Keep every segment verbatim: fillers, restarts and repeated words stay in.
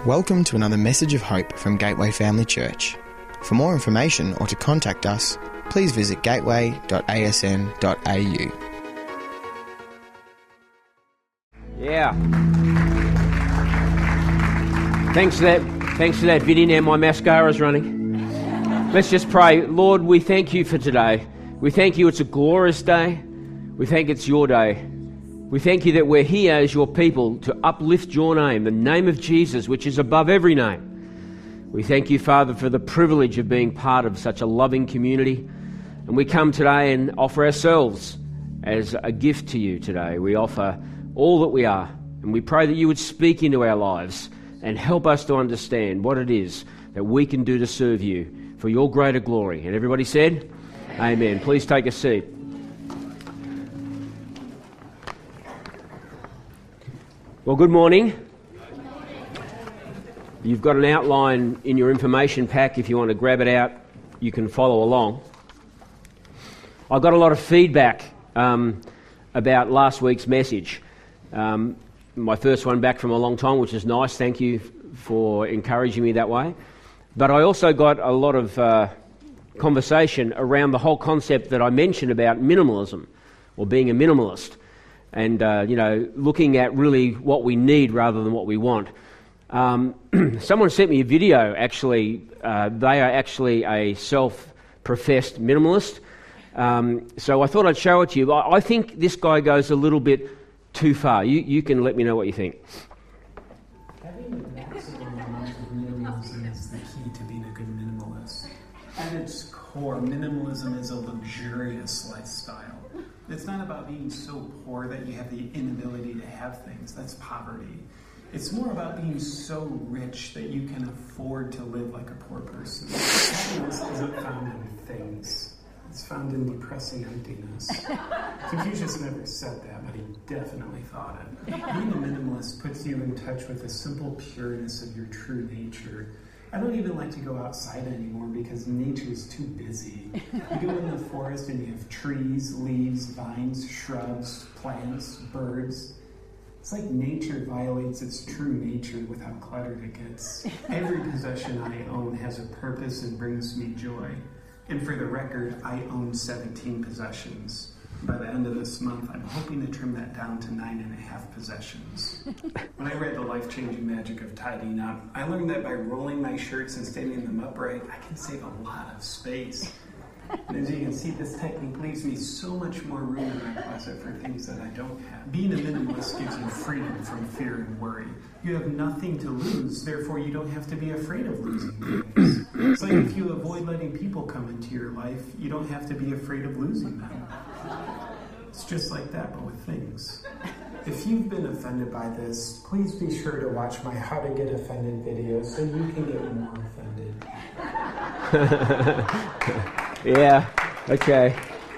Welcome to another message of hope from Gateway Family Church. For more information or to contact us, please visit gateway dot a s n dot a u. Yeah. Thanks for that. Thanks for that video. Now my mascara's running. Let's just pray. Lord, we thank you for today. We thank you it's a glorious day. We thank it's your day. We thank you that we're here as your people to uplift your name, the name of Jesus, which is above every name. We thank you, Father, for the privilege of being part of such a loving community. And we come today and offer ourselves as a gift to you today. We offer all that we are. And we pray that you would speak into our lives and help us to understand what it is that we can do to serve you for your greater glory. And everybody said, Amen. Amen. Please take a seat. Well, good morning. You've got an outline in your information pack. If you want to grab it out, you can follow along. I got a lot of feedback um, about last week's message. Um, my first one back from a long time, which is nice. Thank you for encouraging me that way. But I also got a lot of uh, conversation around the whole concept that I mentioned about minimalism, or being a minimalist. And, uh, you know, looking at really what we need rather than what we want. Um, someone sent me a video, actually. Uh, they are actually a self-professed minimalist. Um, so I thought I'd show it to you. I, I think this guy goes a little bit too far. You, you can let me know what you think. Having a maximum amount of minimalism is the key to being a good minimalist. At its core, minimalism is a luxurious lifestyle. It's not about being so poor that you have the inability to have things. That's poverty. It's more about being so rich that you can afford to live like a poor person. Happiness isn't found in things. It's found in depressing emptiness. Confucius never said that, but he definitely thought it. Being a minimalist puts you in touch with the simple pureness of your true nature. I don't even like to go outside anymore because nature is too busy. You go in the forest and you have trees, leaves, vines, shrubs, plants, birds. It's like nature violates its true nature with how cluttered it gets. Every possession I own has a purpose and brings me joy. And for the record, I own seventeen possessions. By the end of this month, I'm hoping to trim that down to nine and a half possessions. When I read The Life-Changing Magic of Tidying Up, I learned that by rolling my shirts and standing them upright, I can save a lot of space. And as you can see, this technique leaves me so much more room in my closet for things that I don't have. Being a minimalist gives you freedom from fear and worry. You have nothing to lose, therefore you don't have to be afraid of losing things. It's like if you avoid letting people come into your life, you don't have to be afraid of losing them. It's just like that, but with things. If you've been offended by this, please be sure to watch my How to Get Offended video so you can get more offended. Yeah, okay.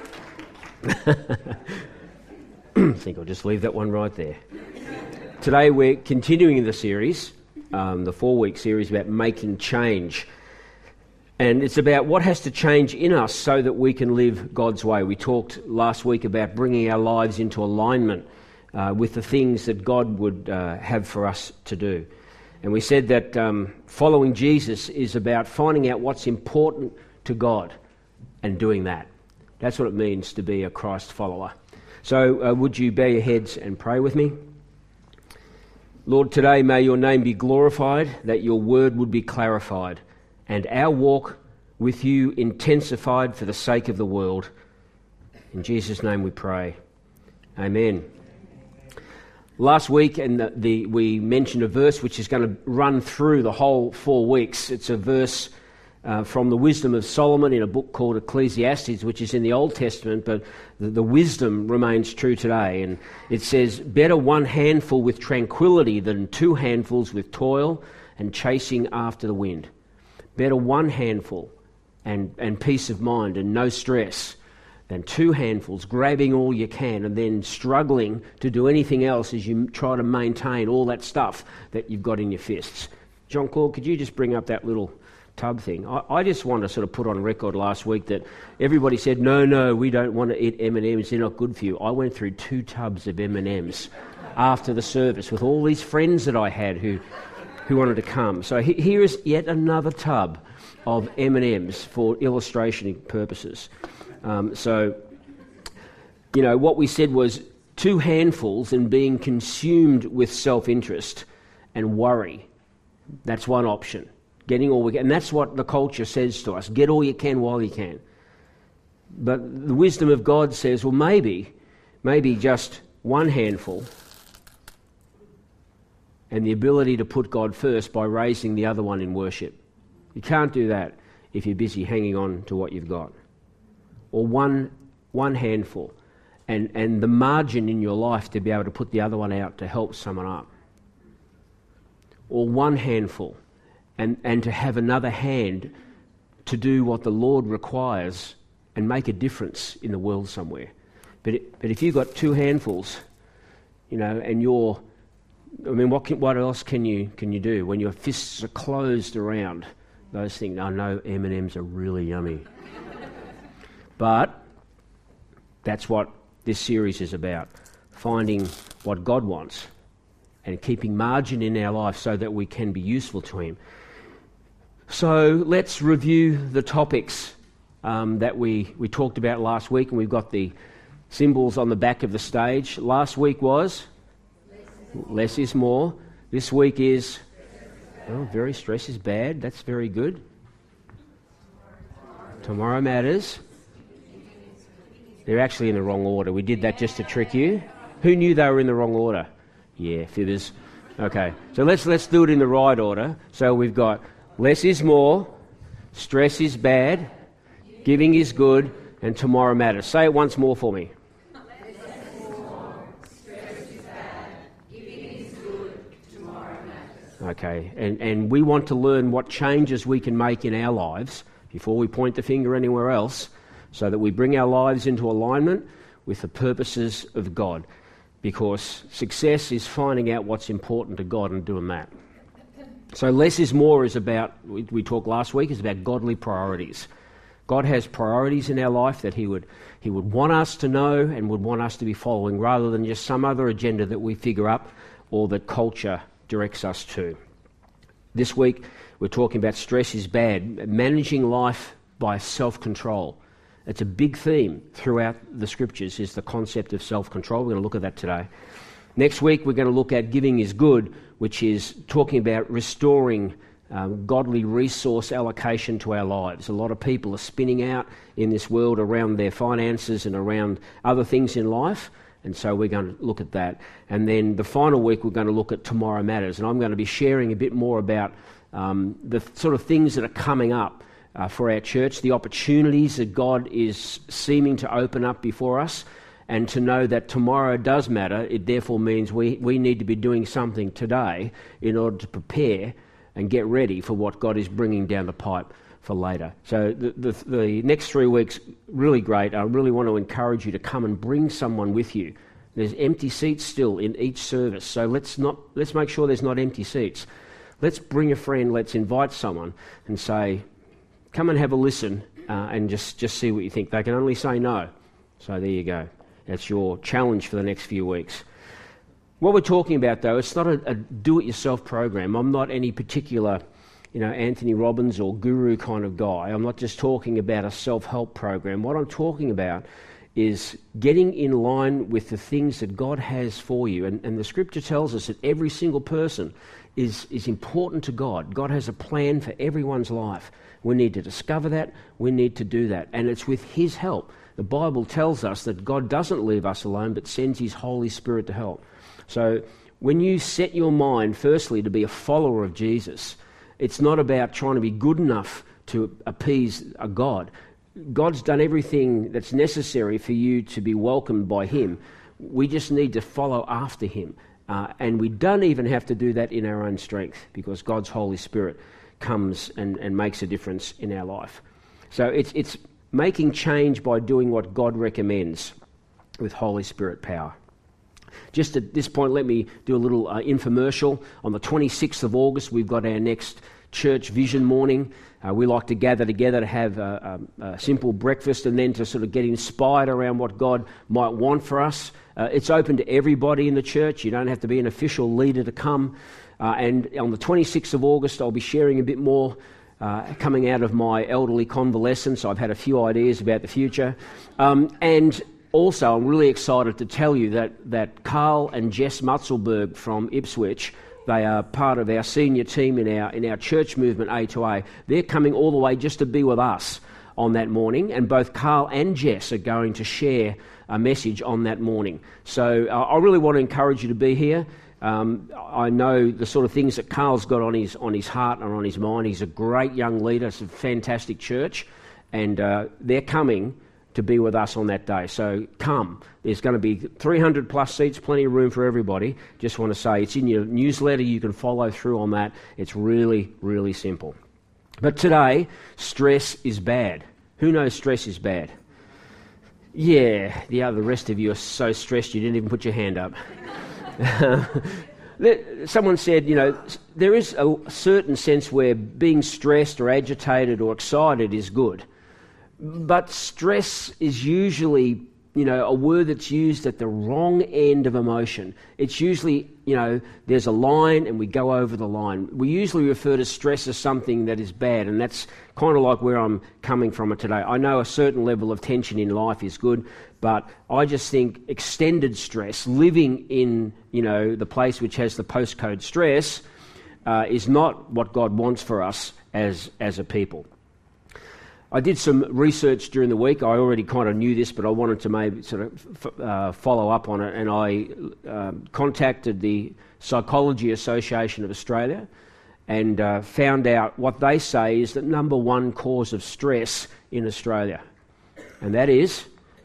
I think I'll just leave that one right there. Today we're continuing the series, um, the four-week series about making change. And it's about what has to change in us so that we can live God's way. We talked last week about bringing our lives into alignment uh, with the things that God would uh, have for us to do. And we said that um, following Jesus is about finding out what's important to God and doing that. That's what it means to be a Christ follower. So uh, would you bow your heads and pray with me? Lord, today may your name be glorified, that your word would be clarified, and our walk with you intensified for the sake of the world. In Jesus' name we pray. Amen. Last week and the, the, we mentioned a verse which is going to run through the whole four weeks. It's a verse uh, from the Wisdom of Solomon in a book called Ecclesiastes, which is in the Old Testament, but the, the wisdom remains true today. And it says, better one handful with tranquility than two handfuls with toil and chasing after the wind. Better one handful and, and peace of mind and no stress than two handfuls, grabbing all you can and then struggling to do anything else as you try to maintain all that stuff that you've got in your fists. John Claude, could you just bring up that little tub thing? I, I just want to sort of put on record last week that everybody said, no, no, we don't want to eat M and M's, they're not good for you. I went through two tubs of M and M's after the service with all these friends that I had who who wanted to come. So he, here is yet another tub of M and M's for illustration purposes. Um, so, you know, what we said was two handfuls and being consumed with self-interest and worry. That's one option. Getting all we can. And that's what the culture says to us. Get all you can while you can. But the wisdom of God says, well, maybe, maybe just one handful and the ability to put God first by raising the other one in worship. You can't do that if you're busy hanging on to what you've got. Or one one handful and, and the margin in your life to be able to put the other one out to help someone up. Or one handful and, and to have another hand to do what the Lord requires and make a difference in the world somewhere. But it, but if you've got two handfuls, you know, and you're, I mean, what can, what else can you can you do when your fists are closed around those things? I know M and M's are really yummy, but that's what this series is about: finding what God wants and keeping margin in our life so that we can be useful to Him. So let's review the topics um, that we, we talked about last week, and we've got the symbols on the back of the stage. Last week was less, less is more. This week is oh, very stress is bad. That's very good. Tomorrow matters. They're actually in the wrong order. We did that just to trick you. Who knew they were in the wrong order? Yeah, fibbers. Okay, so let's let's do it in the right order. So we've got less is more, stress is bad, giving is good, and tomorrow matters. Say it once more for me. Less is more, stress is bad, giving is good, tomorrow matters. Okay, and, and we want to learn what changes we can make in our lives before we point the finger anywhere else, so that we bring our lives into alignment with the purposes of God. Because success is finding out what's important to God and doing that. So less is more is about, we, we talked last week, is about godly priorities. God has priorities in our life that he would he would want us to know and would want us to be following, rather than just some other agenda that we figure up or that culture directs us to. This week we're talking about stress is bad, managing life by self-control. It's a big theme throughout the scriptures, is the concept of self-control. We're going to look at that today. Next week we're going to look at giving is good, which is talking about restoring um, godly resource allocation to our lives. A lot of people are spinning out in this world around their finances and around other things in life, and so we're going to look at that. And then the final week we're going to look at Tomorrow Matters, and I'm going to be sharing a bit more about um, the sort of things that are coming up Uh, for our church, the opportunities that God is seeming to open up before us, and to know that tomorrow does matter. It therefore means we, we need to be doing something today in order to prepare and get ready for what God is bringing down the pipe for later. So the, the, the next three weeks, really great. I really want to encourage you to come and bring someone with you. There's empty seats still in each service, so let's not let's make sure there's not empty seats. Let's bring a friend, let's invite someone and say, come and have a listen uh, and just, just see what you think. They can only say no. So there you go. That's your challenge for the next few weeks. What we're talking about, though, it's not a, a do-it-yourself program. I'm not any particular, you know, Anthony Robbins or guru kind of guy. I'm not just talking about a self-help program. What I'm talking about is getting in line with the things that God has for you. And, and the scripture tells us that every single person is, is important to God. God has a plan for everyone's life. We need to discover that. We need to do that. And it's with His help. The Bible tells us that God doesn't leave us alone, but sends His Holy Spirit to help. So when you set your mind, firstly, to be a follower of Jesus, it's not about trying to be good enough to appease a God. God's done everything that's necessary for you to be welcomed by Him. We just need to follow after Him. Uh, and we don't even have to do that in our own strength, because God's Holy Spirit comes and, and makes a difference in our life. So it's it's making change by doing what God recommends with Holy Spirit power. Just at this point, let me do a little uh, infomercial. On the twenty-sixth of August, we've got our next church vision morning. Uh, we like to gather together to have a, a, a simple breakfast and then to sort of get inspired around what God might want for us. Uh, it's open to everybody in the church. You don't have to be an official leader to come. Uh, and on the twenty-sixth of August, I'll be sharing a bit more uh, coming out of my elderly convalescence. I've had a few ideas about the future. Um, and also, I'm really excited to tell you that, that Carl and Jess Mutzelberg from Ipswich, they are part of our senior team in our in our church movement, A to A. They're coming all the way just to be with us on that morning, and both Carl and Jess are going to share a message on that morning. So uh, I really want to encourage you to be here. Um, I know the sort of things that Carl's got on his on his heart and on his mind. He's a great young leader. It's a fantastic church, and uh, they're coming to be with us on that day. So come. There's going to be three hundred plus seats, plenty of room for everybody. Just want to say it's in your newsletter. You can follow through on that. It's really, really simple. But today, stress is bad. Who knows stress is bad? Yeah, the other rest of you are so stressed you didn't even put your hand up. Someone said, you know, there is a certain sense where being stressed or agitated or excited is good. But stress is usually, you know, a word that's used at the wrong end of emotion. It's usually, you know, there's a line and we go over the line. We usually refer to stress as something that is bad, and that's kind of like where I'm coming from it today. I know a certain level of tension in life is good, but I just think extended stress, living in, you know, the place which has the postcode stress, uh, is not what God wants for us as as a people. I did some research during the week. I already kind of knew this, but I wanted to maybe sort of uh, follow up on it, and I um, contacted the Psychology Association of Australia and uh, found out what they say is the number one cause of stress in Australia, and that is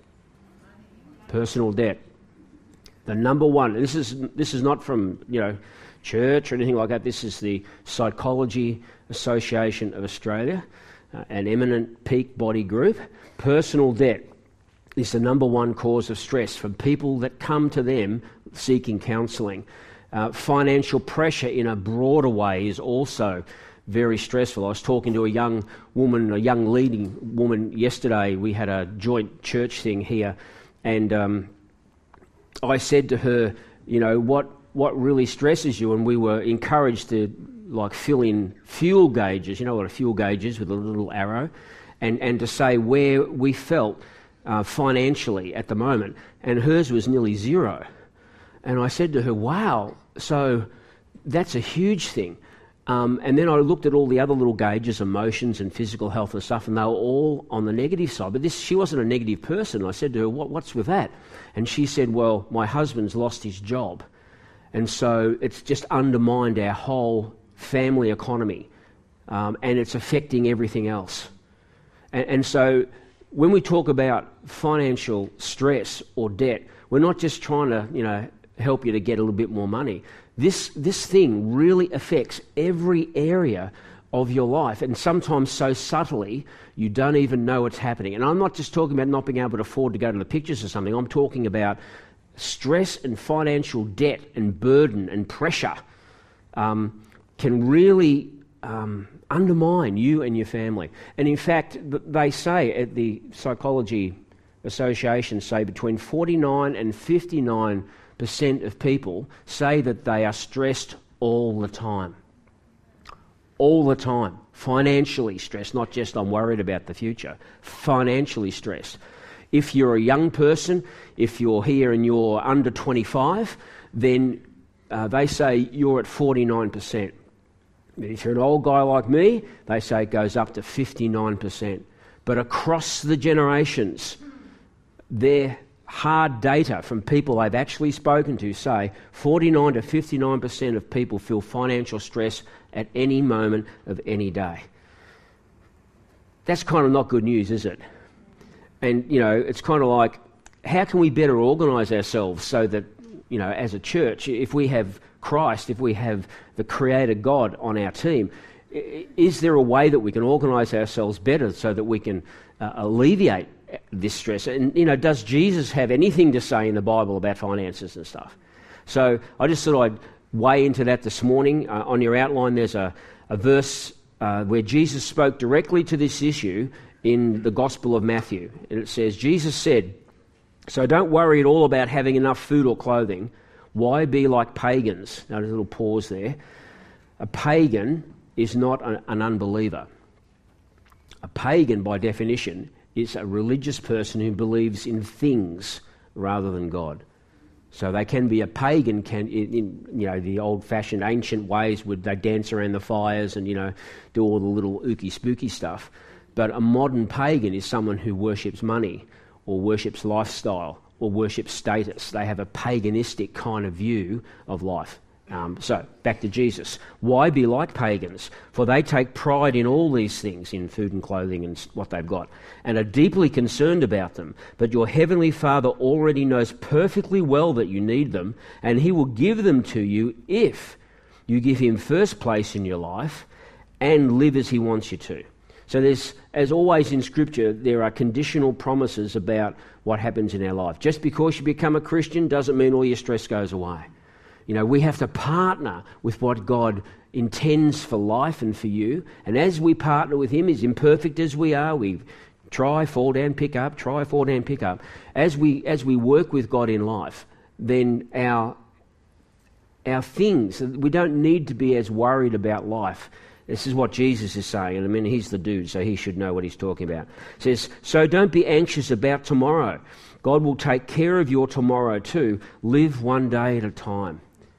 personal debt. The number one. This is this is not from, you know, church or anything like that. This is the Psychology Association of Australia. Uh, an eminent peak body group. Personal debt is the number one cause of stress from people that come to them seeking counselling. Uh, financial pressure in a broader way is also very stressful. I was talking to a young woman, a young leading woman yesterday. We had a joint church thing here, and um, I said to her, you know, what, what really stresses you? And we were encouraged to like fill in fuel gauges, you know what a fuel gauge is, with a little arrow, and, and to say where we felt uh, financially at the moment, and hers was nearly zero. And I said to her, wow, so that's a huge thing. Um, and then I looked at all the other little gauges, emotions and physical health and stuff, and they were all on the negative side. But this, she wasn't a negative person. I said to her, what, what's with that? And she said, well, my husband's lost his job, and so it's just undermined our whole family economy, um, and it's affecting everything else. And, and so when we talk about financial stress or debt, we're not just trying to, you know, help you to get a little bit more money. This this thing really affects every area of your life, and sometimes so subtly you don't even know what's happening. And I'm not just talking about not being able to afford to go to the pictures or something. I'm talking about stress and financial debt and burden and pressure um, can really um, undermine you and your family. And in fact, they say at the Psychology Association, say between forty-nine and fifty-nine percent of people say that they are stressed all the time. All the time. Financially stressed, not just I'm worried about the future. Financially stressed. If you're a young person, if you're here and you're under twenty-five, then uh, they say you're at forty-nine percent. If you're an old guy like me, they say it goes up to fifty-nine percent. But across the generations, their hard data from people they've actually spoken to say forty-nine to fifty-nine percent of people feel financial stress at any moment of any day. That's kind of not good news, is it? And, you know, it's kind of like, how can we better organise ourselves so that, you know, as a church, if we have Christ, if we have the Creator God on our team, is there a way that we can organise ourselves better so that we can uh, alleviate this stress. And, you know, does Jesus have anything to say in the Bible about finances and stuff? So I just thought I'd weigh into that this morning. Uh, on your outline, there's a, a verse uh, where Jesus spoke directly to this issue in the Gospel of Matthew. And it says, Jesus said, "So don't worry at all about having enough food or clothing. Why be like pagans?" Now, there's a little pause there. A pagan is not a, an unbeliever. A pagan, by definition, is a religious person who believes in things rather than God. So they can be a pagan, can in, in you know the old-fashioned ancient ways, would they dance around the fires and you know do all the little ooky spooky stuff. But a modern pagan is someone who worships money, or worships lifestyle, or worships status. They have a paganistic kind of view of life. Um, so, back to Jesus. Why be like pagans? For they take pride in all these things, in food and clothing and what they've got, and are deeply concerned about them. But your heavenly Father already knows perfectly well that you need them, and he will give them to you if you give him first place in your life and live as he wants you to. So there's, as always in Scripture, there are conditional promises about what happens in our life. Just because you become a Christian doesn't mean all your stress goes away. You know, we have to partner with what God intends for life and for you. And as we partner with him, as imperfect as we are, we try, fall down, pick up, try, fall down, pick up. As we as we work with God in life, then our our things, we don't need to be as worried about life. This is what Jesus is saying, and I mean, he's the dude, so he should know what he's talking about. It says, "So don't be anxious about tomorrow. God will take care of your tomorrow too. Live one day at a time."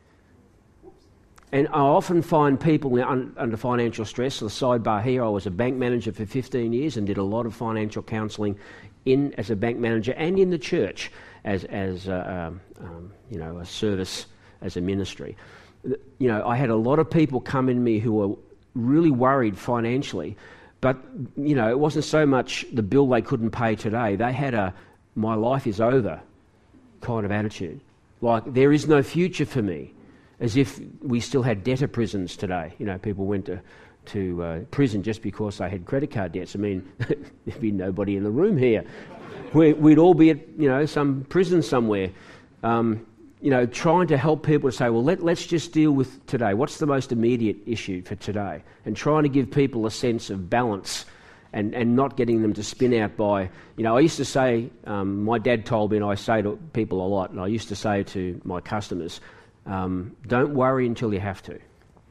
And I often find people under financial stress. The sidebar here, I was a bank manager for fifteen years and did a lot of financial counselling in as a bank manager and in the church as as uh, um, um, you know a service as a ministry. You know, I had a lot of people come in me who were really worried financially, but you know, it wasn't so much the bill they couldn't pay today. They had a "my life is over" kind of attitude, like there is no future for me. As if we still had debtor prisons today. You know, people went to to uh, prison just because they had credit card debts. I mean, there'd be nobody in the room here. We, we'd all be at, you know, some prison somewhere. Um, you know, trying to help people to say, well, let, let's just deal with today. What's the most immediate issue for today? And trying to give people a sense of balance and, and not getting them to spin out by, you know, I used to say, um, my dad told me, and I say to people a lot, and I used to say to my customers, Um, don't worry until you have to.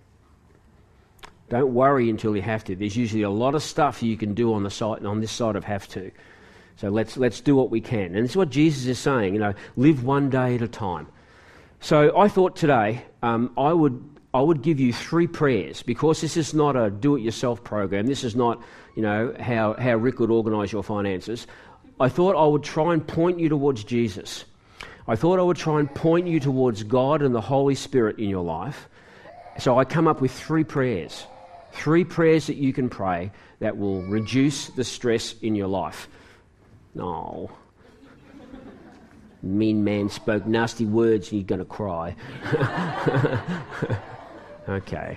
Don't worry until you have to. There's usually a lot of stuff you can do on the side, on this side of have to. So let's let's do what we can. And it's what Jesus is saying. You know, live one day at a time. So I thought today um, I would I would give you three prayers, because this is not a do-it-yourself program. This is not you know how how Rick would organise your finances. I thought I would try and point you towards Jesus. I thought I would try and point you towards God and the Holy Spirit in your life. So I come up with three prayers. Three prayers that you can pray that will reduce the stress in your life. No. Mean man spoke nasty words and you're going to cry. Okay.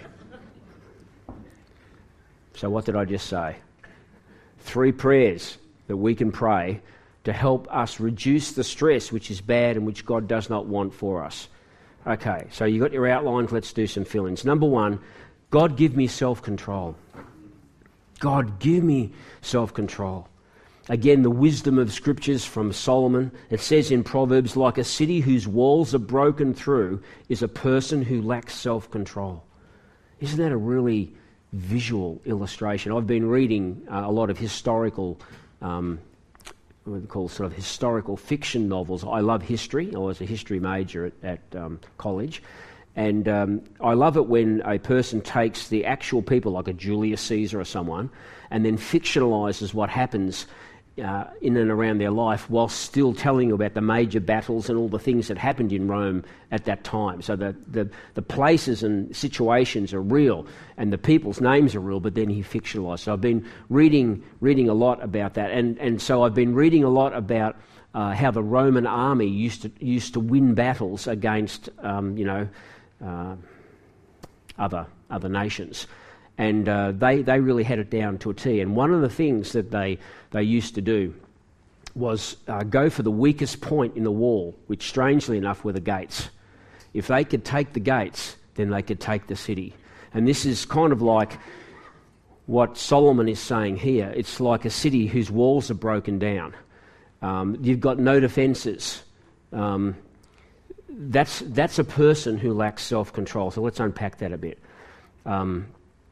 So what did I just say? Three prayers that we can pray to help us reduce the stress which is bad and which God does not want for us. Okay, so you got your outlines, let's do some fill-ins. Number one, God give me self-control. God give me self-control. Again, the wisdom of scriptures from Solomon. It says in Proverbs, like a city whose walls are broken through is a person who lacks self-control. Isn't that a really visual illustration? I've been reading uh, a lot of historical um what we call sort of historical fiction novels. I love history. I was a history major at, at um, college. And um, I love it when a person takes the actual people, like a Julius Caesar or someone, and then fictionalises what happens uh, in and around their life while still telling you about the major battles and all the things that happened in Rome at that time. So the, the, the places and situations are real and the people's names are real, but then he fictionalised. So I've been reading reading a lot about that. And, and so I've been reading a lot about uh, how the Roman army used to used to win battles against, um, you know, uh, other other nations. And uh, they, they really had it down to a T. And one of the things that they they used to do was uh, go for the weakest point in the wall, which strangely enough were the gates. If they could take the gates, then they could take the city. And this is kind of like what Solomon is saying here. It's like a city whose walls are broken down. Um, you've got no defences. Um, that's that's a person who lacks self-control. So let's unpack that a bit. Um,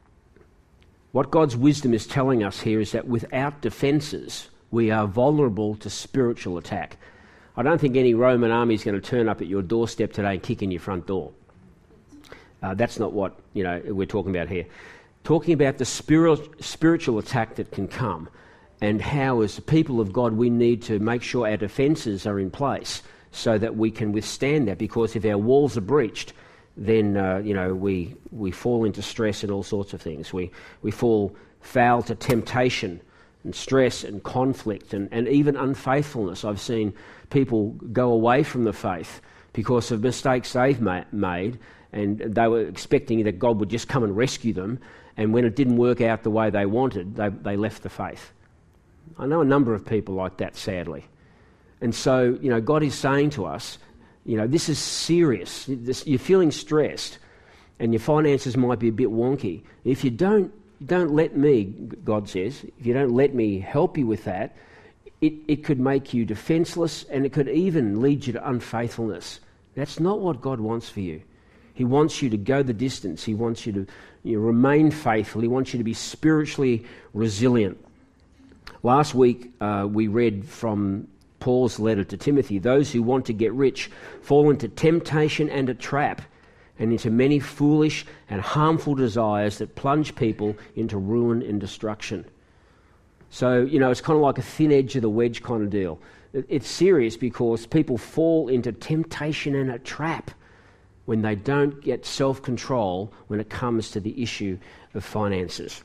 what God's wisdom is telling us here is that without defences, we are vulnerable to spiritual attack. I don't think any Roman army is going to turn up at your doorstep today and kick in your front door. Uh, that's not what you know we're talking about here. Talking about the spirit, spiritual attack that can come, and how as the people of God we need to make sure our defences are in place so that we can withstand that, because if our walls are breached, then uh, you know we we fall into stress and all sorts of things. We we fall foul to temptation and stress and conflict and, and even unfaithfulness. I've seen people go away from the faith because of mistakes they've ma- made, and they were expecting that God would just come and rescue them, and when it didn't work out the way they wanted, they, they left the faith. I know a number of people like that, sadly. And so, you know, God is saying to us, you know, this is serious. This, you're feeling stressed and your finances might be a bit wonky. If you don't don't let me, God says, if you don't let me help you with that, it, it could make you defenseless, and it could even lead you to unfaithfulness. That's not what God wants for you. He wants you to go the distance. He wants you to you know, remain faithful. He wants you to be spiritually resilient. Last week uh, we read from Paul's letter to Timothy, those who want to get rich fall into temptation and a trap, and into many foolish and harmful desires that plunge people into ruin and destruction. So, you know, it's kind of like a thin edge of the wedge kind of deal. It's serious because people fall into temptation and a trap when they don't get self-control when it comes to the issue of finances.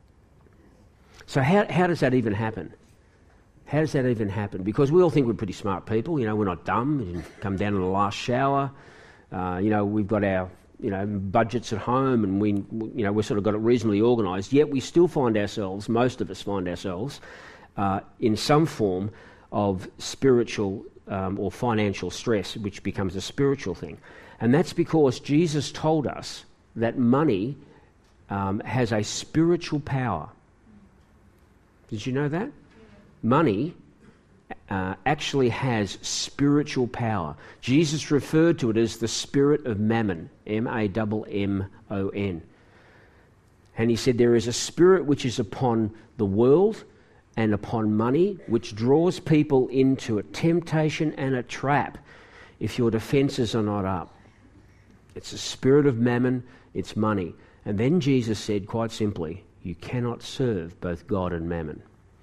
So how, how does that even happen? How does that even happen? Because we all think we're pretty smart people. You know, we're not dumb. We didn't come down in the last shower. Uh, you know, we've got our, you know, budgets at home, and we, you know, we've sort of got it reasonably organised. Yet we still find ourselves, most of us find ourselves, uh, in some form of spiritual um, or financial stress, which becomes a spiritual thing. And that's because Jesus told us that money um, has a spiritual power. Did you know that? Money uh, actually has spiritual power. Jesus referred to it as the spirit of mammon, M A M M O N. And he said there is a spirit which is upon the world and upon money, which draws people into a temptation and a trap if your defences are not up. It's the spirit of mammon, it's money. And then Jesus said quite simply, you cannot serve both God and mammon.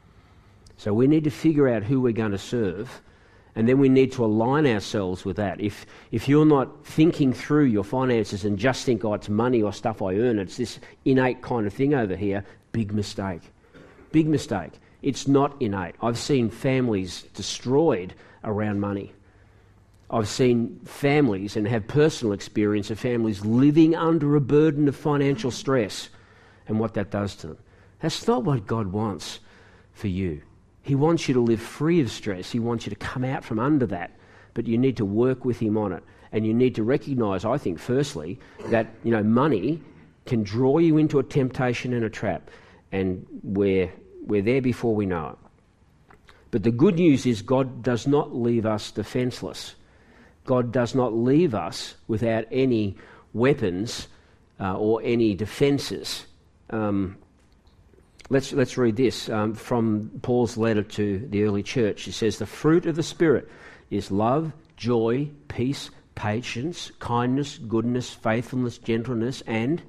So we need to figure out who we're going to serve, and then we need to align ourselves with that. If if you're not thinking through your finances and just think, oh, it's money or stuff I earn, it's this innate kind of thing over here, big mistake. Big mistake. It's not innate. I've seen families destroyed around money. I've seen families, and have personal experience of families living under a burden of financial stress and what that does to them. That's not what God wants for you. He wants you to live free of stress. He wants you to come out from under that. But you need to work with him on it. And you need to recognise, I think, firstly, that you know money can draw you into a temptation and a trap. And we're, we're there before we know it. But the good news is God does not leave us defenceless. God does not leave us without any weapons uh, or any defences. Um, Let's let's read this um, from Paul's letter to the early church. It says, the fruit of the Spirit is love, joy, peace, patience, kindness, goodness, faithfulness, gentleness, and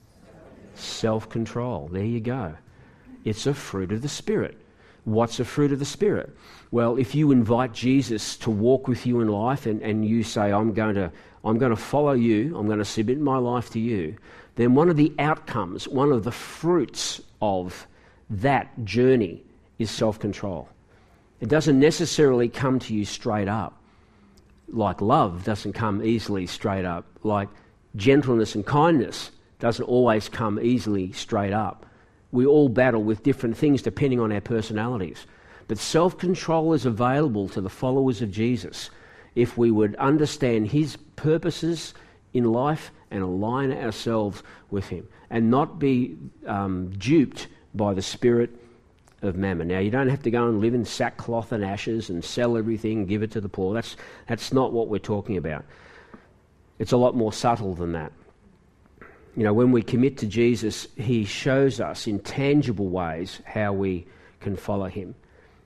self-control. There you go. It's a fruit of the Spirit. What's a fruit of the Spirit? Well, if you invite Jesus to walk with you in life, and, and you say, I'm going to I'm going to follow you, I'm going to submit my life to you, then one of the outcomes, one of the fruits of that journey is self-control. It doesn't necessarily come to you straight up. Like love doesn't come easily straight up. Like gentleness and kindness doesn't always come easily straight up. We all battle with different things depending on our personalities. But self-control is available to the followers of Jesus if we would understand his purposes in life and align ourselves with him and not be um, duped by the spirit of mammon. Now, you don't have to go and live in sackcloth and ashes and sell everything and give it to the poor. That's, that's not what we're talking about. It's a lot more subtle than that. You know, when we commit to Jesus, he shows us in tangible ways how we can follow him.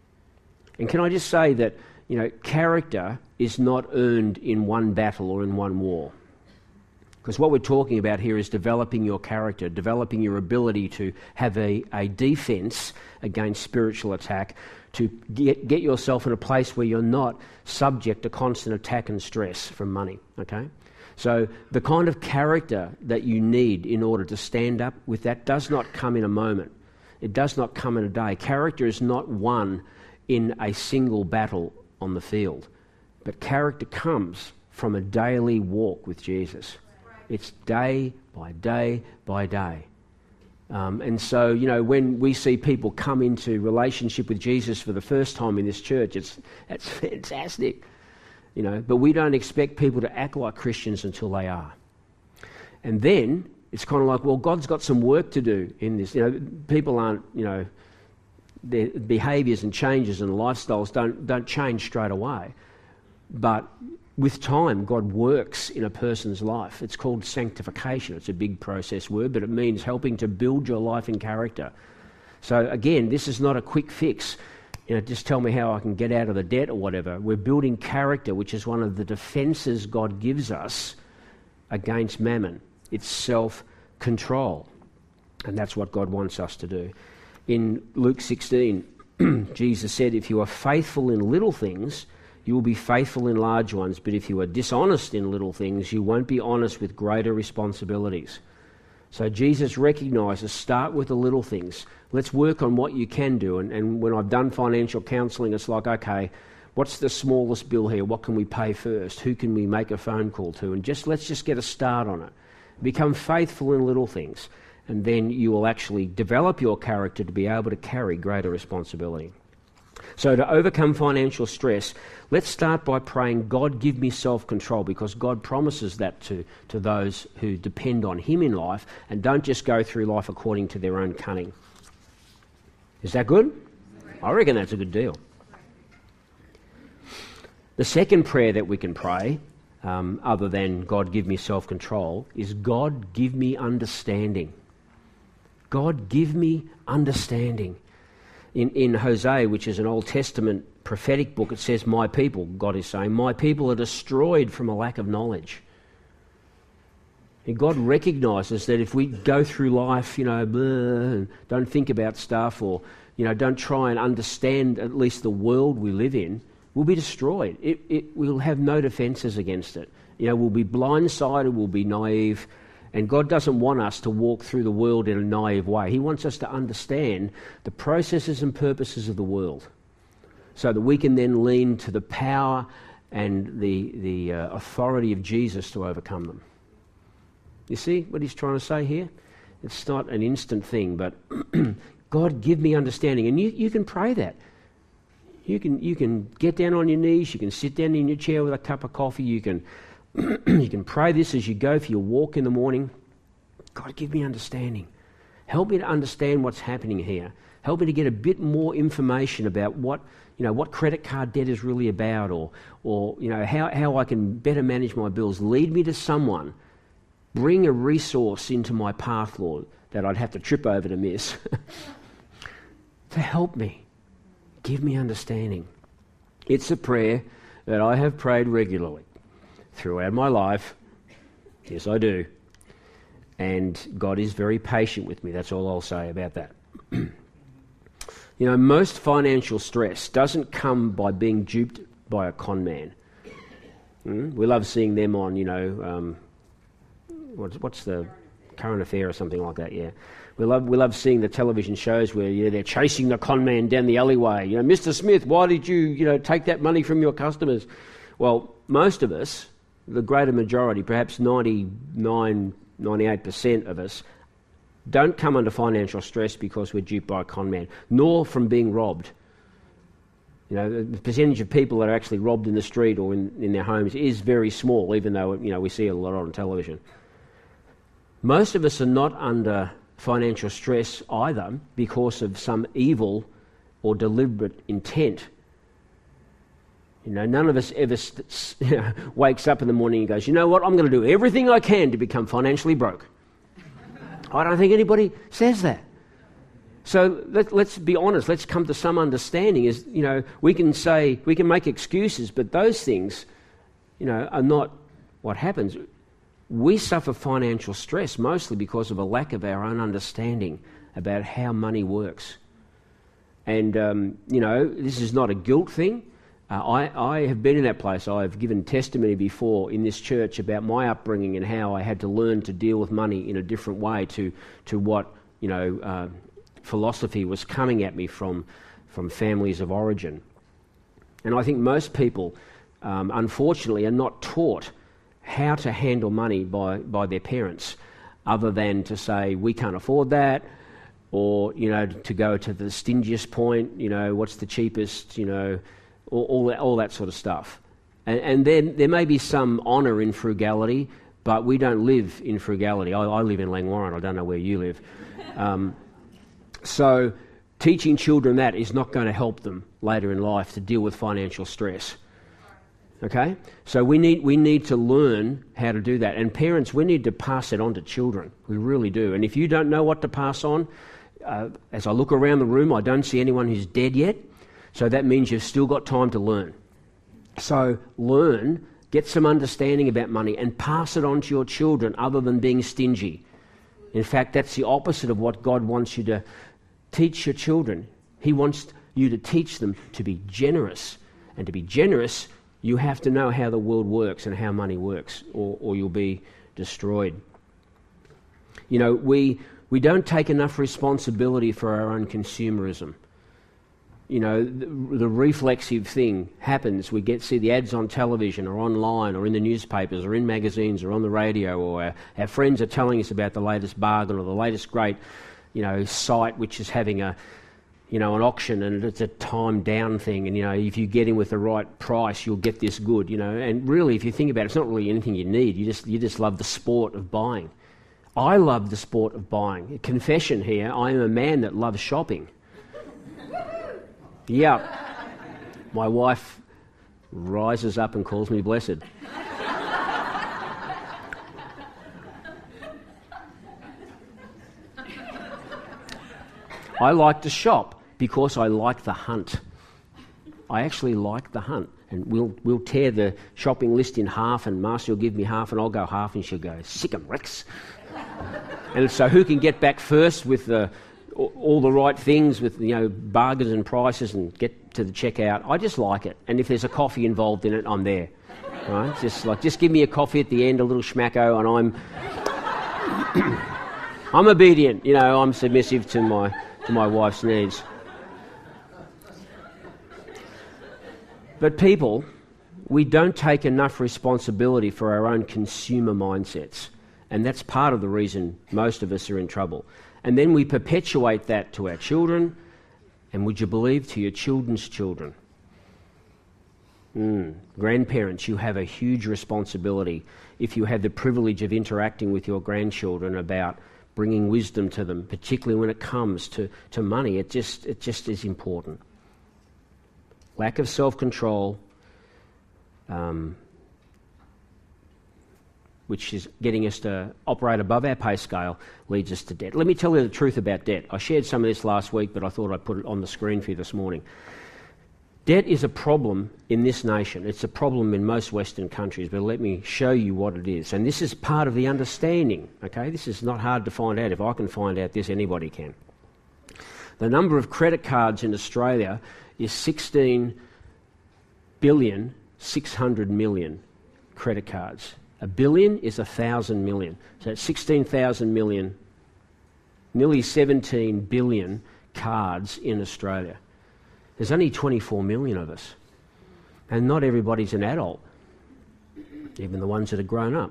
And can I just say that, you know, character is not earned in one battle or in one war. Because what we're talking about here is developing your character, developing your ability to have a, a defense against spiritual attack, to get, get yourself in a place where you're not subject to constant attack and stress from money, okay? So the kind of character that you need in order to stand up with that does not come in a moment. It does not come in a day. Character is not won in a single battle on the field. But character comes from a daily walk with Jesus. It's day by day by day. Um, and so, you know, when we see people come into relationship with Jesus for the first time in this church, it's it's fantastic. You know, but we don't expect people to act like Christians until they are. And then it's kind of like, well, God's got some work to do in this. You know, people aren't, you know, their behaviours and changes and lifestyles don't don't change straight away. But with time, God works in a person's life. It's called sanctification. It's a big process word, but it means helping to build your life in character. So again, this is not a quick fix. You know, just tell me how I can get out of the debt or whatever. We're building character, which is one of the defences God gives us against mammon. It's self-control. And that's what God wants us to do. In Luke sixteen, Jesus said, if you are faithful in little things, you will be faithful in large ones. But if you are dishonest in little things, you won't be honest with greater responsibilities. So Jesus recognises, start with the little things. Let's work on what you can do. And, and when I've done financial counselling, it's like, okay, what's the smallest bill here? What can we pay first? Who can we make a phone call to? And just let's just get a start on it. Become faithful in little things. And then you will actually develop your character to be able to carry greater responsibility. So to overcome financial stress, let's start by praying, God, give me self-control, because God promises that to, to those who depend on him in life and don't just go through life according to their own cunning. Is that good? I reckon that's a good deal. The second prayer that we can pray, um, other than God, give me self-control, is God, give me understanding. God, give me understanding. In, in Hosea, which is an Old Testament prophetic book, it says, my people, God is saying, my people are destroyed from a lack of knowledge. And God recognises that if we go through life, you know, blah, and don't think about stuff, or, you know, don't try and understand at least the world we live in, we'll be destroyed. It, it, we'll have no defences against it. You know, we'll be blindsided, we'll be naive. And God doesn't want us to walk through the world in a naive way. He wants us to understand the processes and purposes of the world so that we can then lean to the power and the, the uh, authority of Jesus to overcome them. You see what he's trying to say here? It's not an instant thing, but God, give me understanding. And you, you can pray that. You can, you can get down on your knees. You can sit down in your chair with a cup of coffee. You can... You can pray this as you go for your walk in the morning. God, give me understanding. Help me to understand what's happening here. Help me to get a bit more information about what, you know, what credit card debt is really about, or, or you know, how, how I can better manage my bills. Lead me to someone. Bring a resource into my path, Lord, that I'd have to trip over to miss. To help me. Give me understanding. It's a prayer that I have prayed regularly throughout my life. Yes, I do. And God is very patient with me. That's all I'll say about that. You know, most financial stress doesn't come by being duped by a con man. Mm? We love seeing them on, you know, um, what's, what's the Current Affair or something like that, yeah. We love we love seeing the television shows where, you know, they're chasing the con man down the alleyway. You know, Mister Smith, why did you, you know, take that money from your customers? Well, most of us, the greater majority, perhaps ninety-nine, ninety-eight percent of us, don't come under financial stress because we're duped by a con man, nor from being robbed. You know, the percentage of people that are actually robbed in the street or in, in their homes is very small, even though, you know, we see a lot on television. Most of us are not under financial stress either because of some evil or deliberate intent. You know, none of us ever st- you know, wakes up in the morning and goes, you know what, I'm going to do everything I can to become financially broke. I don't think anybody says that. So let, let's be honest, let's come to some understanding. Is, you know, we can say, we can make excuses, but those things, you know, are not what happens. We suffer financial stress mostly because of a lack of our own understanding about how money works. And, um, you know, this is not a guilt thing. Uh, I, I have been in that place. I've given testimony before in this church about my upbringing and how I had to learn to deal with money in a different way to, to what, you know, uh, philosophy was coming at me from, from families of origin. And I think most people, um, unfortunately, are not taught how to handle money by, by their parents, other than to say, we can't afford that, or, you know, to go to the stingiest point, you know, what's the cheapest, you know, all, all, that, all that sort of stuff. And, and then there may be some honour in frugality, but we don't live in frugality. I, I live in Langwarrin, I don't know where you live. Um, so teaching children that is not going to help them later in life to deal with financial stress. Okay? So we need we need to learn how to do that. And parents, we need to pass it on to children. We really do. And if you don't know what to pass on, uh, as I look around the room, I don't see anyone who's dead yet. So that means you've still got time to learn. So learn, get some understanding about money and pass it on to your children other than being stingy. In fact, that's the opposite of what God wants you to teach your children. He wants you to teach them to be generous. And to be generous, you have to know how the world works and how money works, or, or you'll be destroyed. You know, we we don't take enough responsibility for our own consumerism. You know, the, the reflexive thing happens. We get see the ads on television or online or in the newspapers or in magazines or on the radio, or our, our friends are telling us about the latest bargain or the latest great, you know, site which is having a you know, an auction, and it's a time down thing, and, you know, if you get in with the right price, you'll get this good, you know. And really, if you think about it, it's not really anything you need. You just you just love the sport of buying. I love the sport of buying. Confession here, I am a man that loves shopping. Yeah. My wife rises up and calls me blessed. I like to shop because I like the hunt. I actually like the hunt. And we'll we'll tear the shopping list in half, and Marcy will give me half and I'll go half, and she'll go, sick 'em Rex. And so who can get back first with the, all the right things, with, you know, bargains and prices, and get to the checkout. I just like it. And if there's a coffee involved in it, I'm there. Right? Just like, just give me a coffee at the end, a little schmacko, and I'm I'm obedient, you know, I'm submissive to my to my wife's needs. But people, we don't take enough responsibility for our own consumer mindsets. And that's part of the reason most of us are in trouble. And then we perpetuate that to our children, and would you believe, to your children's children. Mm. Grandparents, you have a huge responsibility if you have the privilege of interacting with your grandchildren about bringing wisdom to them, particularly when it comes to, to money. It just it just is important. Lack of self-control, um, which is getting us to operate above our pay scale, leads us to debt. Let me tell you the truth about debt. I shared some of this last week, but I thought I'd put it on the screen for you this morning. Debt is a problem in this nation. It's a problem in most Western countries, but let me show you what it is. And this is part of the understanding, okay? This is not hard to find out. If I can find out this, anybody can. The number of credit cards in Australia is sixteen billion six hundred million credit cards. A billion is a thousand million. So it's sixteen thousand million, nearly seventeen billion cards in Australia. There's only twenty-four million of us. And not everybody's an adult, even the ones that are grown up.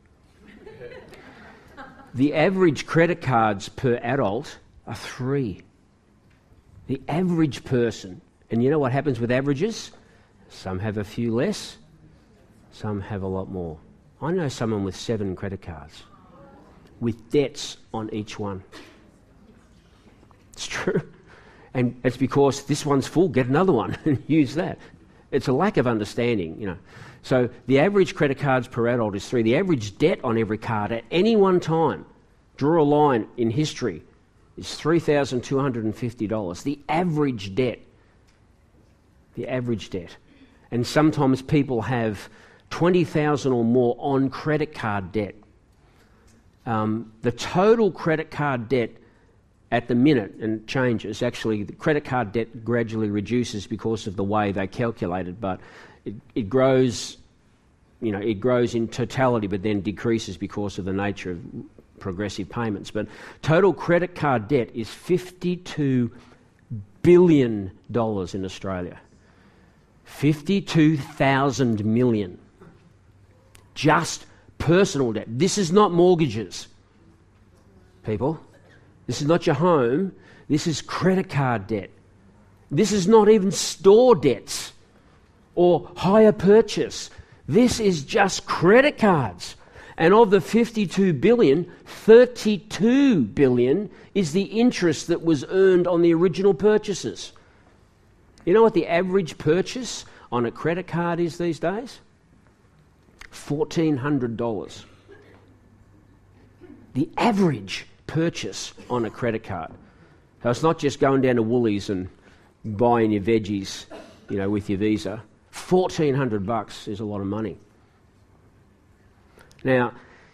The average credit cards per adult are three. The average person And you know what happens with averages? Some have a few less, some have a lot more. I know someone with seven credit cards, with debts on each one. It's true. And it's because this one's full, get another one and use that. It's a lack of understanding, you know. So the average credit cards per adult is three. The average debt on every card at any one time, draw a line in history, is three thousand two hundred fifty dollars. The average debt. The average debt. And sometimes people have twenty thousand dollars or more on credit card debt. Um, the total credit card debt at the minute, and changes, actually the credit card debt gradually reduces because of the way they calculate it, but it, it grows, you know, it grows in totality but then decreases because of the nature of progressive payments. But total credit card debt is fifty-two billion dollars in Australia. fifty-two thousand million. Just personal debt. This is not mortgages, people. This is not your home. This is credit card debt. This is not even store debts or hire purchase. This is just credit cards. And of the fifty-two billion, thirty-two billion is the interest that was earned on the original purchases. You know what the average purchase on a credit card is these days? fourteen hundred dollars. The average purchase on a credit card. So it's not just going down to Woolies and buying your veggies, you know, with your Visa. fourteen hundred bucks is a lot of money. Now,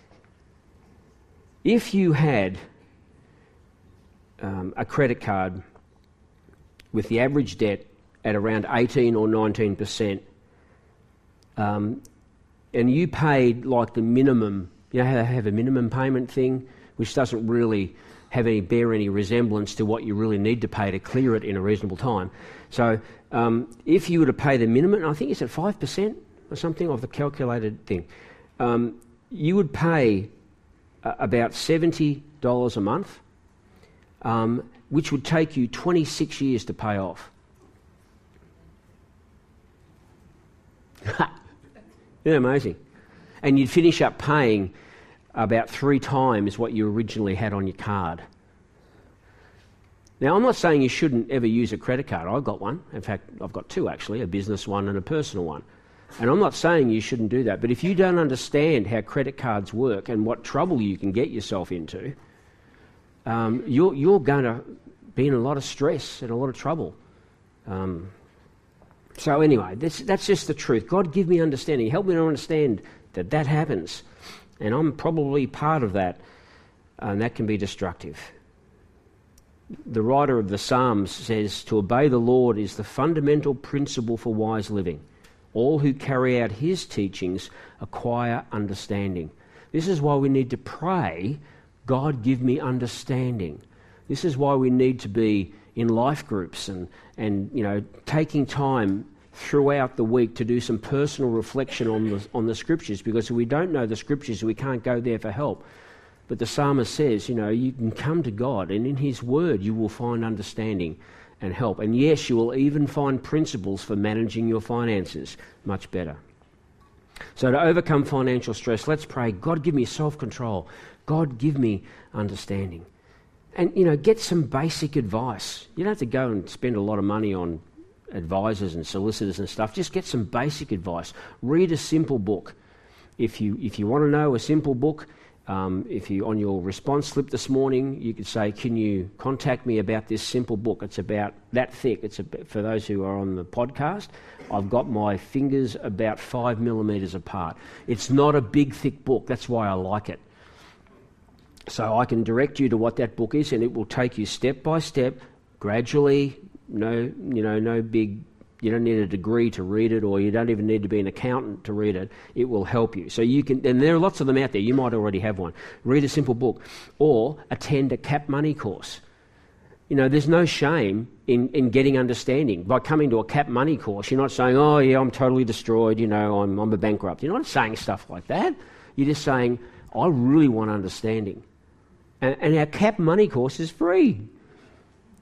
if you had um, a credit card with the average debt at around eighteen or nineteen percent, um, and you paid like the minimum, you know how they have a minimum payment thing, which doesn't really have any bear any resemblance to what you really need to pay to clear it in a reasonable time. So um, if you were to pay the minimum, I think it's at five percent or something of the calculated thing, um, you would pay uh, about seventy dollars a month, um, which would take you twenty-six years to pay off. Isn't that amazing? And you'd finish up paying about three times what you originally had on your card. Now, I'm not saying you shouldn't ever use a credit card. I've got one. In fact, I've got two actually, a business one and a personal one. And I'm not saying you shouldn't do that. But if you don't understand how credit cards work and what trouble you can get yourself into, um, you're, you're going to be in a lot of stress and a lot of trouble. Um, so anyway, that's, that's just the truth. God, give me understanding. Help me to understand that that happens. And I'm probably part of that, and that can be destructive. The writer of the Psalms says, to obey the Lord is the fundamental principle for wise living. All who carry out his teachings acquire understanding. This is why we need to pray, God, give me understanding. This is why we need to be in life groups and, and you know, taking time throughout the week to do some personal reflection on the, on the scriptures, because if we don't know the scriptures, we can't go there for help. But the psalmist says, you know, you can come to God and in his word you will find understanding and help. And yes, you will even find principles for managing your finances much better. So to overcome financial stress, let's pray, God, give me self-control. God, give me understanding. And, you know, get some basic advice. You don't have to go and spend a lot of money on advisors and solicitors and stuff. Just get some basic advice. Read a simple book. If you if you want to know a simple book, um, if you on your response slip this morning, you could say, can you contact me about this simple book? It's about that thick. It's a, for those who are on the podcast, I've got my fingers about five millimetres apart. It's not a big, thick book. That's why I like it. So I can direct you to what that book is, and it will take you step by step, gradually. No, you know, no big, you don't need a degree to read it, or you don't even need to be an accountant to read it. It will help you. So you can, and there are lots of them out there. You might already have one. Read a simple book or attend a Cap Money course. You know, there's no shame in, in getting understanding. By coming to a Cap Money course, you're not saying, oh yeah, I'm totally destroyed, you know, I'm, I'm a bankrupt. You're not saying stuff like that. You're just saying, I really want understanding. And, and our Cap Money course is free.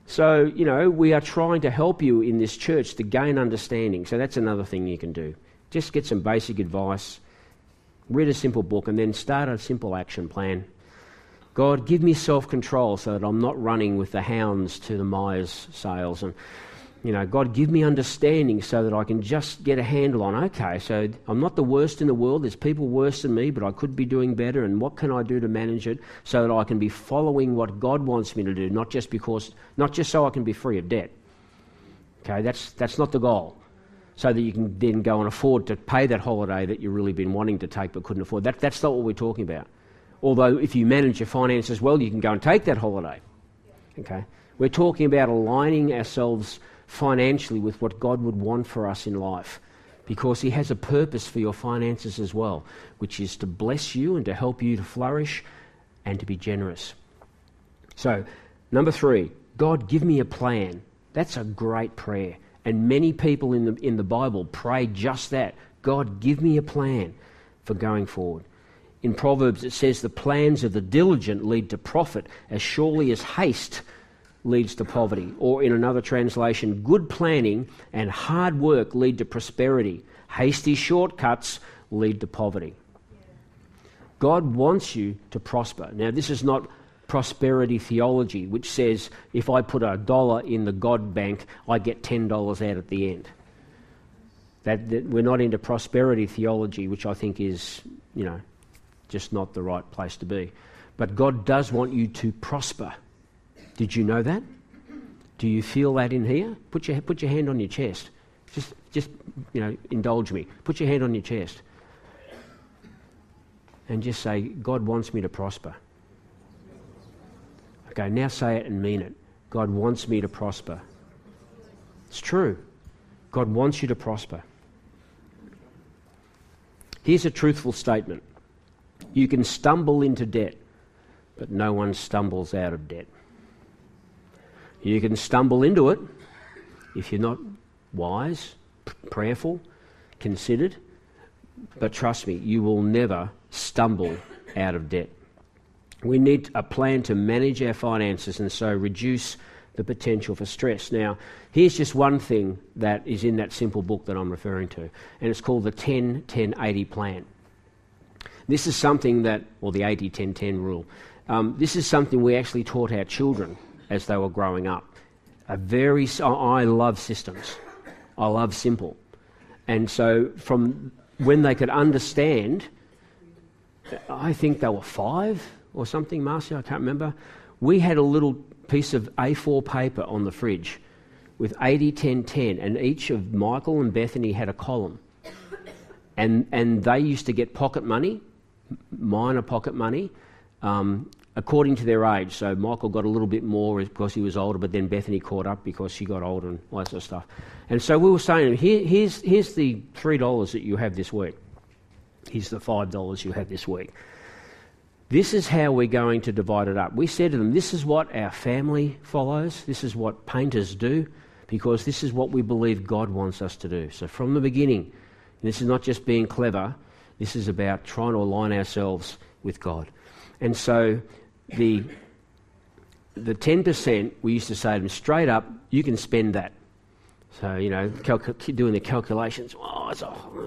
So, you know, we are trying to help you in this church to gain understanding. So that's another thing you can do. Just get some basic advice, read a simple book, and then start a simple action plan. God, give me self-control so that I'm not running with the hounds to the Myers sales. And, you know, God, give me understanding so that I can just get a handle on, okay, so I'm not the worst in the world. There's people worse than me, but I could be doing better. And what can I do to manage it so that I can be following what God wants me to do, not just because, not just so I can be free of debt. Okay, that's that's not the goal. So that you can then go and afford to pay that holiday that you've really been wanting to take but couldn't afford. That, that's not what we're talking about. Although if you manage your finances well, you can go and take that holiday. Okay, we're talking about aligning ourselves financially with what God would want for us in life, because he has a purpose for your finances as well, which is to bless you and to help you to flourish and to be generous. So, number three, God, give me a plan. That's a great prayer. And many people in the in the Bible pray just that. God, give me a plan for going forward. In Proverbs it says the plans of the diligent lead to profit as surely as haste leads to poverty. Or in another translation, good planning and hard work lead to prosperity. Hasty shortcuts lead to poverty. God wants you to prosper. Now this is not prosperity theology, which says if I put a dollar in the God bank, I get ten dollars out at the end. That, that we're not into prosperity theology, which I think is, you know, just not the right place to be. But God does want you to prosper. Did you know that? Do you feel that in here? Put your put your hand on your chest. Just just you know, indulge me. Put your hand on your chest. And just say, God wants me to prosper. Okay, now say it and mean it. God wants me to prosper. It's true. God wants you to prosper. Here's a truthful statement. You can stumble into debt, but no one stumbles out of debt. You can stumble into it if you're not wise, p- prayerful, considered, but trust me, you will never stumble out of debt. We need a plan to manage our finances and so reduce the potential for stress. Now, here's just one thing that is in that simple book that I'm referring to, and it's called the ten ten eighty plan. This is something that, or the eighty ten ten rule, um, this is something we actually taught our children as they were growing up. A very, I love systems. I love simple. And so from when they could understand, I think they were five or something, Marcia, I can't remember, we had a little piece of A four paper on the fridge with eighty ten ten, and each of Michael and Bethany had a column. And and they used to get pocket money, minor pocket money, um, according to their age. So Michael got a little bit more because he was older, but then Bethany caught up because she got older and all that sort of stuff. And so we were saying, Here, here's, here's the three dollars that you have this week. Here's the five dollars you have this week. This is how we're going to divide it up. We said to them, this is what our family follows. This is what painters do, because this is what we believe God wants us to do. So from the beginning, this is not just being clever. This is about trying to align ourselves with God. And so the the ten percent, we used to say to them straight up, you can spend that. So, you know, calc- doing the calculations. Oh, it's oh.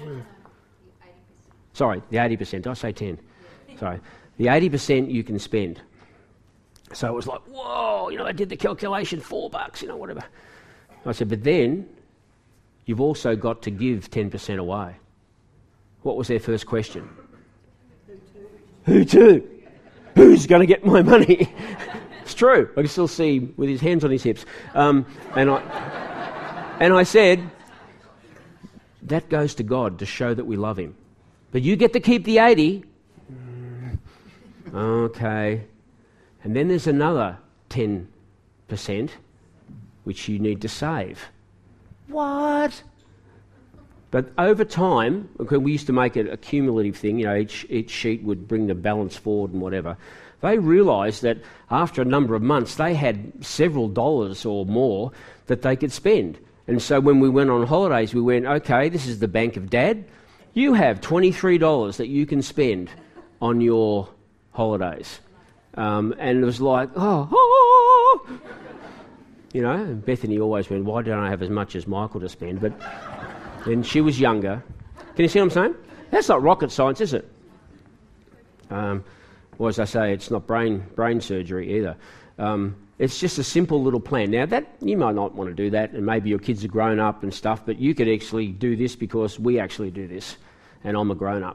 Sorry, the eighty percent. Did I say ten? Sorry. The eighty percent you can spend. So it was like, whoa, you know, I did the calculation, four bucks, you know, whatever. I said, but then you've also got to give ten percent away. What was their first question? Who to? Who to? Who's going to get my money? It's true. I can still see with his hands on his hips. Um, and I and I said, that goes to God to show that we love him. But you get to keep the eighty. Okay. And then there's another ten percent which you need to save. What? But over time, okay, we used to make it a cumulative thing, you know, each, each sheet would bring the balance forward and whatever. They realised that after a number of months, they had several dollars or more that they could spend. And so when we went on holidays, we went, okay, this is the bank of Dad. You have twenty-three dollars that you can spend on your holidays. Um, and it was like, oh, oh, you know. And Bethany always went, why don't I have as much as Michael to spend? But then she was younger. Can you see what I'm saying? That's not rocket science, is it? Um, or as I say, it's not brain brain surgery either. Um, it's just a simple little plan. Now, that you might not want to do that, and maybe your kids are grown up and stuff, but you could actually do this because we actually do this, and I'm a grown-up.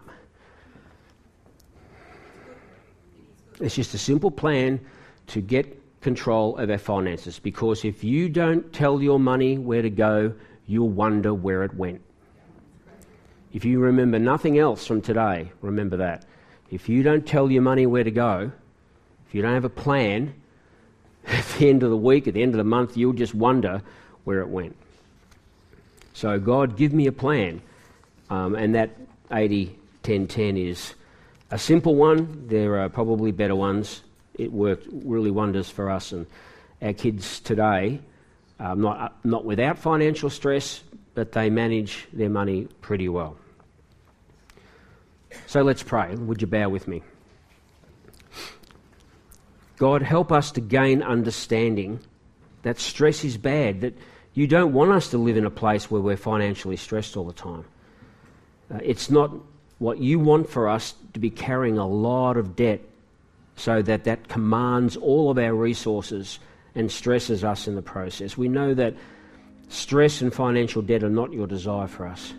It's just a simple plan to get control of our finances, because if you don't tell your money where to go, you'll wonder where it went. If you remember nothing else from today, remember that. If you don't tell your money where to go, if you don't have a plan, at the end of the week, at the end of the month, you'll just wonder where it went. So God, give me a plan. Um, and that eighty ten ten is a simple one. There are probably better ones. It worked really wonders for us and our kids today. Um, not, not without financial stress, but they manage their money pretty well. So let's pray. Would you bow with me? God, help us to gain understanding that stress is bad, that you don't want us to live in a place where we're financially stressed all the time. Uh, it's not what you want for us to be carrying a lot of debt so that that commands all of our resources and stresses us in the process. We know that stress and financial debt are not your desire for us.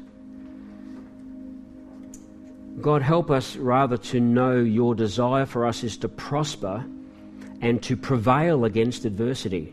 God, help us rather to know your desire for us is to prosper and to prevail against adversity.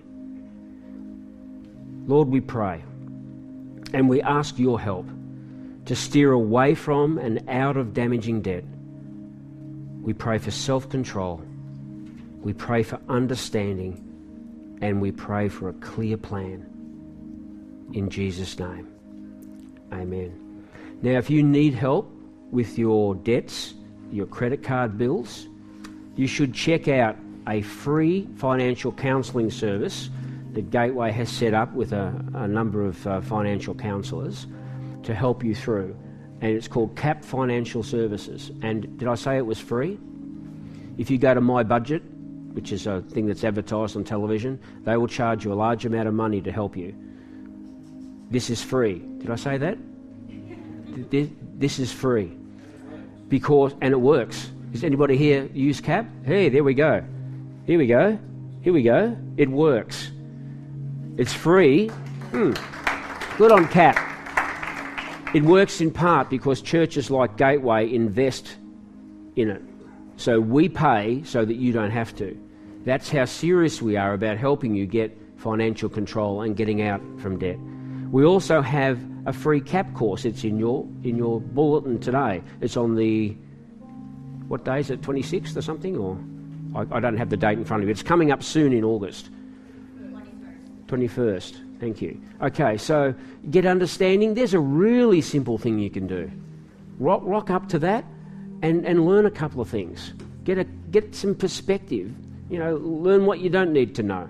Lord, we pray and we ask your help to steer away from and out of damaging debt. We pray for self-control. We pray for understanding, and we pray for a clear plan. In Jesus' name, amen. Now, if you need help with your debts, your credit card bills, you should check out a free financial counselling service that Gateway has set up with a, a number of uh, financial counsellors to help you through. And it's called C A P Financial Services. And did I say it was free? If you go to My Budget, which is a thing that's advertised on television, they will charge you a large amount of money to help you. This is free. Did I say that? This, this is free. Because, and it works. Does anybody here use C A P? Hey, there we go. Here we go. Here we go. It works. It's free. Hmm. Good on C A P. It works in part because churches like Gateway invest in it. So we pay so that you don't have to. That's how serious we are about helping you get financial control and getting out from debt. We also have a free C A P course. It's in your in your bulletin today. It's on the, what day is it, twenty-sixth or something? Or I, I don't have the date in front of me. It's coming up soon in August. twenty-first. twenty-first. Thank you. Okay, so get understanding. There's a really simple thing you can do. Rock, rock up to that and, and learn a couple of things. Get a get some perspective. You know, learn what you don't need to know.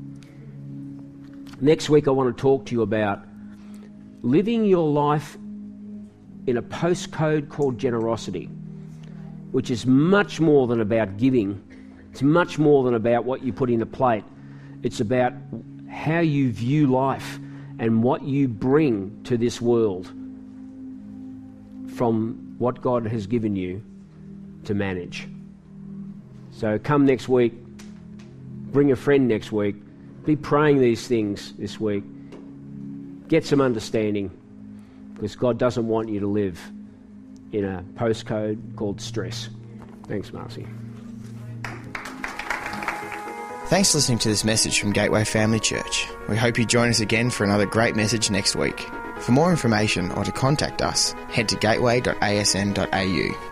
Next week I want to talk to you about living your life in a postcode called generosity, which is much more than about giving. It's much more than about what you put in a plate. It's about how you view life and what you bring to this world from what God has given you to manage. So come next week, bring a friend next week, be praying these things this week, get some understanding, because God doesn't want you to live in a postcode called stress. Thanks, Marcy. Thanks for listening to this message from Gateway Family Church. We hope you join us again for another great message next week. For more information or to contact us, head to gateway dot a s n dot a u.